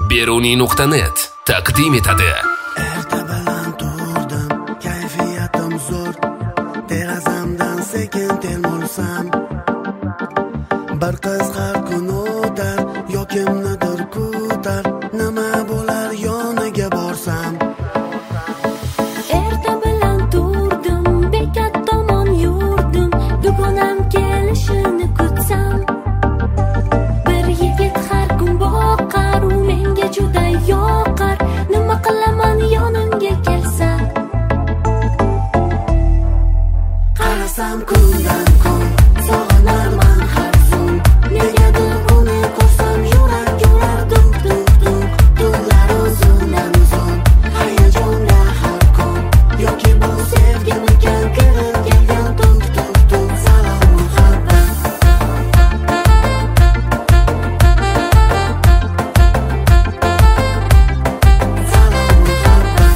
Beruniy.net taqdim etadi. Erta bilan turdim, kayfiyatim zo'r. Derazamdan sekin termulsam, bir qiz har kun o'tar, yo kimnidir kutar. Nima bo'lar yoniga borsam? Erta bilan turdim, bekat tomon yurdim, dugonam kelishini kutsam. Bir yigit har kun boqar, u menga juda yoqar. Nima qilaman yonimga kelsa? Qarasam kundan kun sog'inarman har zum. Negadir uni ko'rsam yurak yurar duk duk duk. Tunlar uzundan uzun, hayajonda har kun. Yoki bu sevgimikan kirib kelgan tuk tuk tuk. Salom muhabbat, salom muhabbat.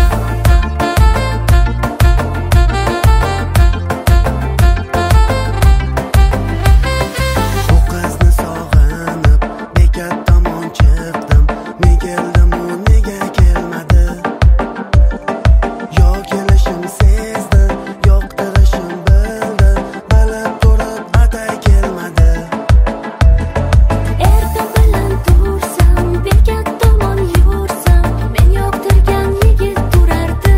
Bu qizni sog'inib bekat tomon chiqdim. Men keldim, u nega kelmadi? Yo kelishim sezdi, yoqtirishim bildi. Bilib turib atay kelmadi. Erta bilan tursam, bekat tomon yursam, men yoqtirgan yigit turardi.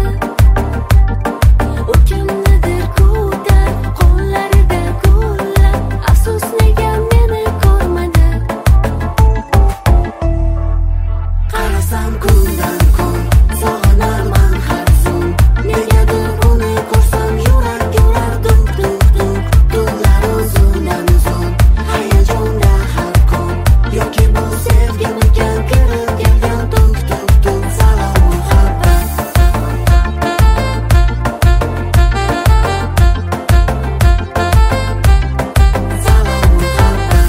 U kimnidir kutar, qo'llarida gullar. Afsus nega meni ko'rmadi? Qarasam kundan kun sog'inarman har zum. Negadir uni ko'rsam yurak yurar duk duk duk. Tunlar uzundan uzun, hayajonda har kun. Yoki bu sevgimikan kirib kelgan tuk tuk tuk. Salom muhabbat, salom muhabbat.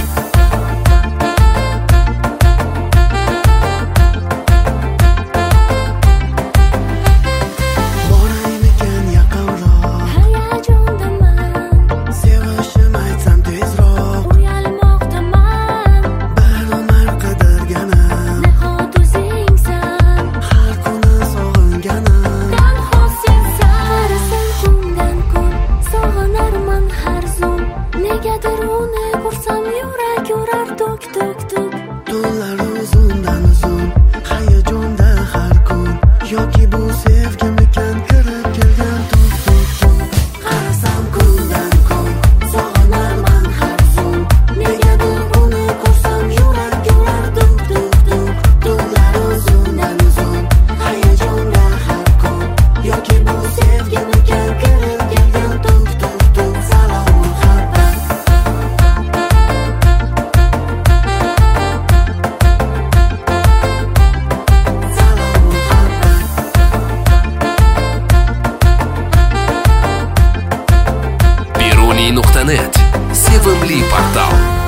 Boraymikan yaqinroq, Hayajondaman, sevishim aytsam tezroq. uyalmoqdaman. Bir umr qidirganim, Nahot o'zingsan, har kuni sog'inganim. tanho sensan. Qarasam kundan kun sog'inarman har zum. Negadir uni ko'rsam yurak yurar tuk tuk tuk. Tunlar uzundan uzun, hayajonda har kun. Yoki bu sevgimikan kirib kelgan tuk tuk tuk. Qarasam kundan kun sog'inarman har zum. Negadir uni ko'rsam yurak yurar duk duk duk. Tunlar uzundan uzun, hayajonda har kun. Yoki bu sevgimikan kirib kelgan tuk tuk tuk. Salom muhabbat, salom muhabbat. Beruniy.net sevimli portal.